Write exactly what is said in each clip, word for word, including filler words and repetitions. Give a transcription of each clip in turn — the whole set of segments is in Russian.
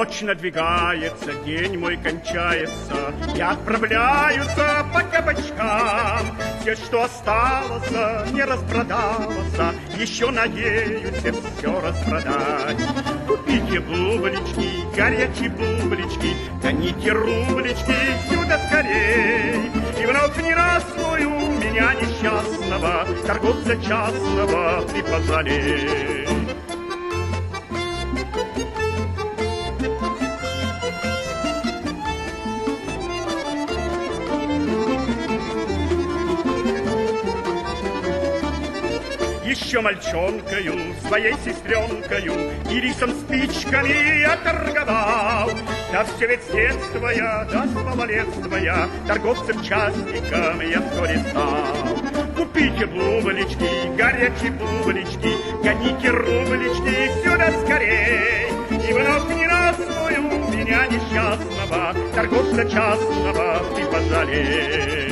Ночь надвигается, день мой кончается, я отправляюсь по кабачкам. Все, что осталось, не распродалось, еще надеюсь все распродать. Купите бублички, горячие бублички, гоните рублички сюда скорей. И вновь не раз мой у меня несчастного, торговца частного ты пожалей. Еще мальчонкою, своей сестренкою и рисом спичками я торговал. Да все ведь с детства я, да с малолетства я торговцем-частником я вскоре стал. Купите бублички, горячие бублички, гоните рублички сюда скорей. И вновь не раз у меня несчастного торговца частного ты пожалей.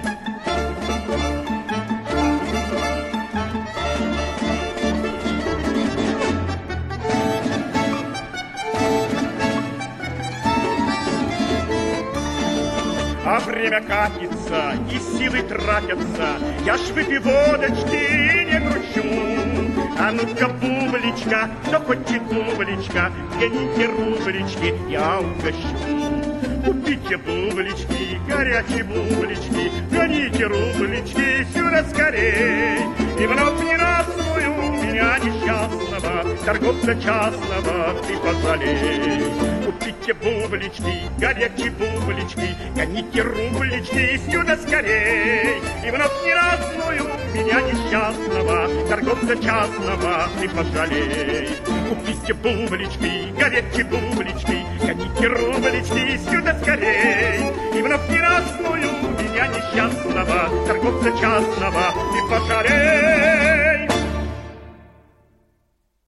А время катится, и силы тратятся, я ж выпью водочки и не гручу. А ну-ка, бубличка, кто хочет бубличка, гоните рублички, я угощу. Купите бублички, горячие бублички, гоните рублички сюда скорей. И вновь не раз у меня несчастного торговца частного ты пожалей. Купите бублички, горячие бублички, гоните рублички сюда скорей. И вновь не раз у меня несчастного торговца частного ты пожалей. Купите бублички, горячие бублички, гоните рублички сюда скорей. И вновь не раз у меня несчастного торговца частного